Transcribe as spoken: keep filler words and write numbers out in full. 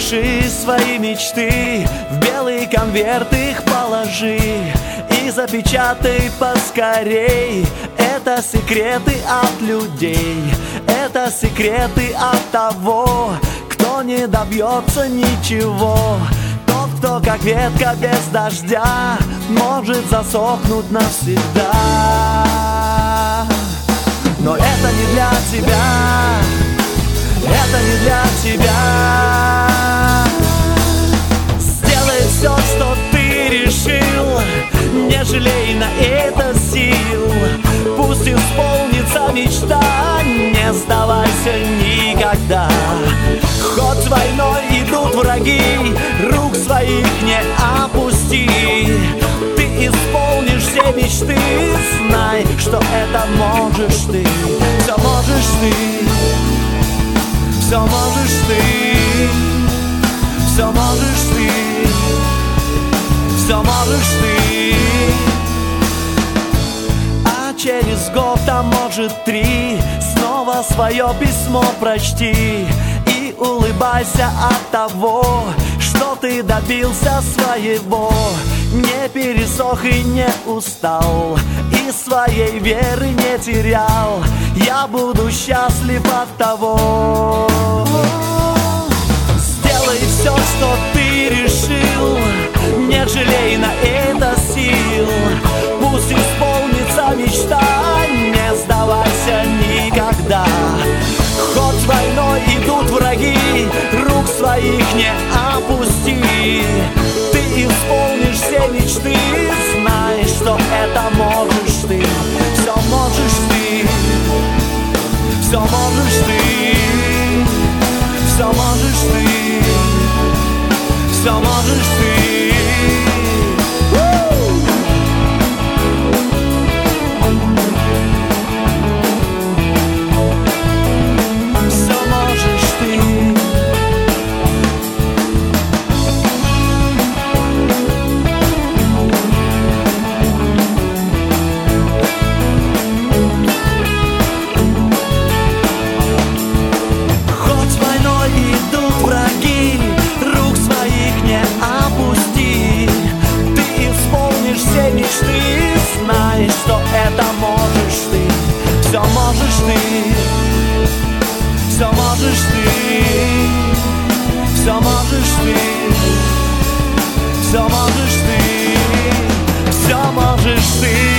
Запиши свои мечты, в белый конверт их положи и запечатай поскорей. Это секреты от людей, это секреты от того, кто не добьется ничего. Тот, кто как ветка без дождя, может засохнуть навсегда. Но это не для тебя, это не для тебя. Сделай все, что ты решил, не жалей на это сил. Пусть исполнится мечта, не сдавайся никогда. Хоть войной идут враги, рук своих не опусти. Ты исполнишь все мечты, знай, что это можешь ты. Все можешь ты, все можешь ты, все можешь ты, все можешь ты. А через год, а может три, снова свое письмо прочти и улыбайся от того, что ты добился своего. Не пересох и не устал, и своей веры не терял. Я буду счастлив от того. Сделай все, что ты решил, не жалей на это сил. Пусть исполнится мечта, не сдавайся никогда. Хоть войной идут враги, рук своих не опусти. Ты исполнишь все мечты, знай, что это можешь ты. Все можешь ты, все можешь ты, все можешь ты, все можешь ты. Знай, что это можешь ты. Все можешь ты, все можешь ты, все можешь ты, все можешь ты, все можешь ты.